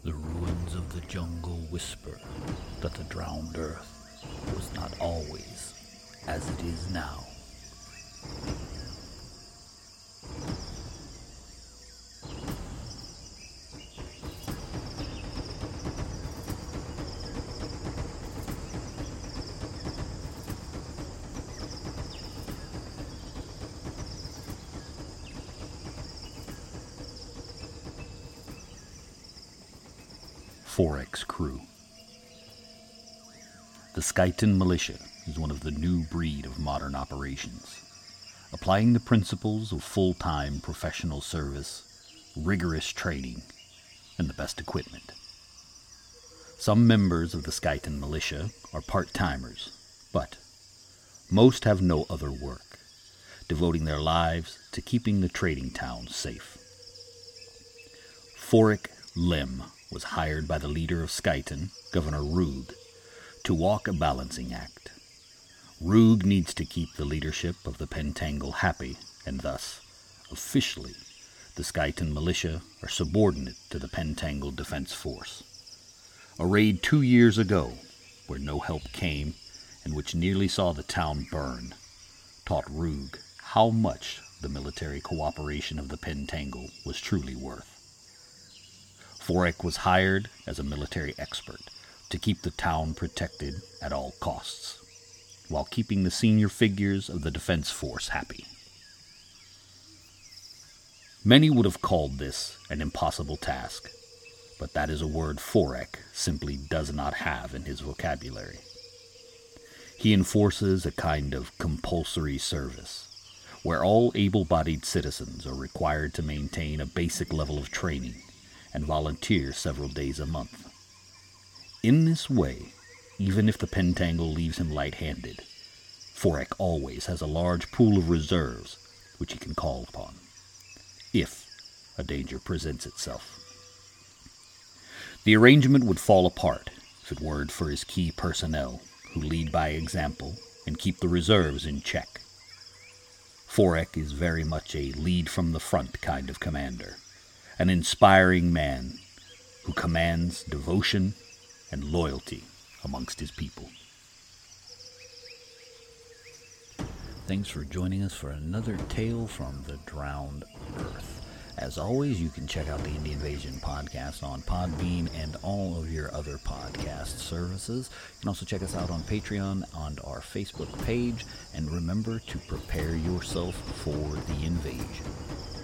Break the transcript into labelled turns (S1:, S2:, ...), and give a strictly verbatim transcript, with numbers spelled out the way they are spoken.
S1: The ruins of the jungle whisper that the drowned earth was not always as it is now. Forek's Crew. The Skyton Militia is one of the new breed of modern operations, applying the principles of full-time professional service, rigorous training, and the best equipment. Some members of the Skyton Militia are part-timers, but most have no other work, devoting their lives to keeping the trading towns safe. Forek Lim was hired by the leader of Skyton, Governor Rug, to walk a balancing act. Rug needs to keep the leadership of the Pentangle happy, and thus, officially, the Skyton Militia are subordinate to the Pentangle Defense Force. A raid two years ago, where no help came, and which nearly saw the town burn, taught Rug how much the military cooperation of the Pentangle was truly worth. Forek was hired as a military expert to keep the town protected at all costs, while keeping the senior figures of the defense force happy. Many would have called this an impossible task, but that is a word Forek simply does not have in his vocabulary. He enforces a kind of compulsory service, where all able-bodied citizens are required to maintain a basic level of training and volunteer several days a month. In this way, even if the Pentangle leaves him light-handed, Forek always has a large pool of reserves which he can call upon, if a danger presents itself. The arrangement would fall apart if it weren't for his key personnel, who lead by example and keep the reserves in check. Forek is very much a lead-from-the-front kind of commander, an inspiring man who commands devotion and loyalty amongst his people. Thanks for joining us for another tale from the drowned earth. As always, you can check out the Indie Invasion podcast on Podbean and all of your other podcast services. You can also check us out on Patreon and our Facebook page. And remember to prepare yourself for the invasion.